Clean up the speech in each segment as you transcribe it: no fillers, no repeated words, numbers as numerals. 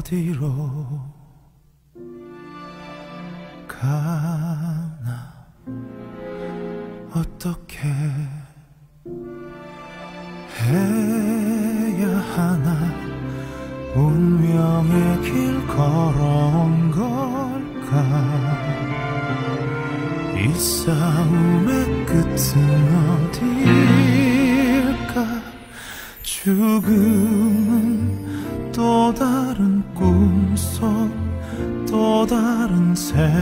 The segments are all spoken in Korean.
어디로 가나 어떻게 해야 하나 운명의 길 걸어온 걸까 이 싸움의 끝은 어딜까 죽음은 또 다른 꿈속 또 다른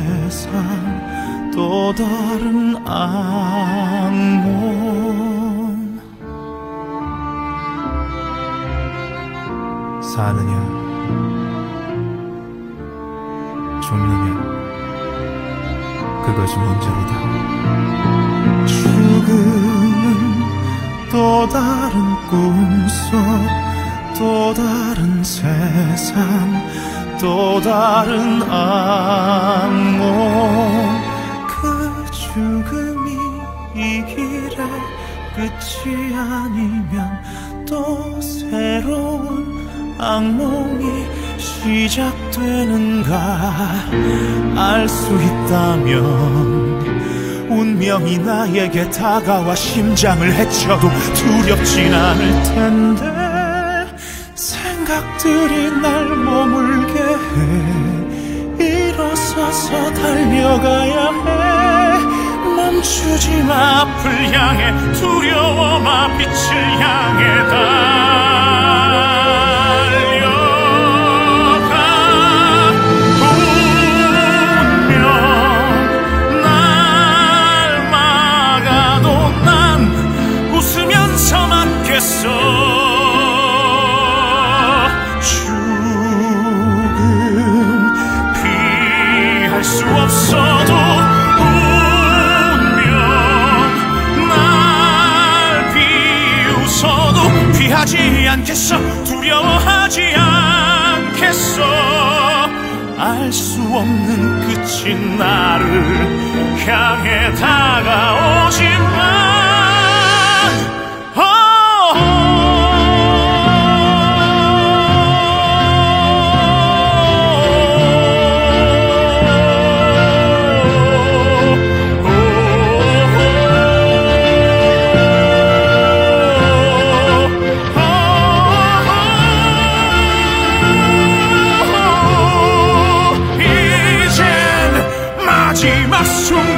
세상 또 다른 악몽 사느냐 죽느냐 그것이 문제로다 죽음은 또 다른 꿈속 또 다른 세상 또 다른 악몽 그 죽음이 이 길의 끝이 아니면 또 새로운 악몽이 시작되는가 알 수 있다면 운명이 나에게 다가와 심장을 헤쳐도 두렵진 않을 텐데 생각들이 날 머물게 해 일어서서 달려가야 해 멈추지 마 앞을 향해 두려워 마 빛을 향해 달려가 운명 날 막아도 난 웃으면서 맞겠어 수 없어도 운명 날 비웃어도 피하지 않겠어 두려워하지 않겠어 알 수 없는 끝이 나를 향해 다가오지만 마지막 순간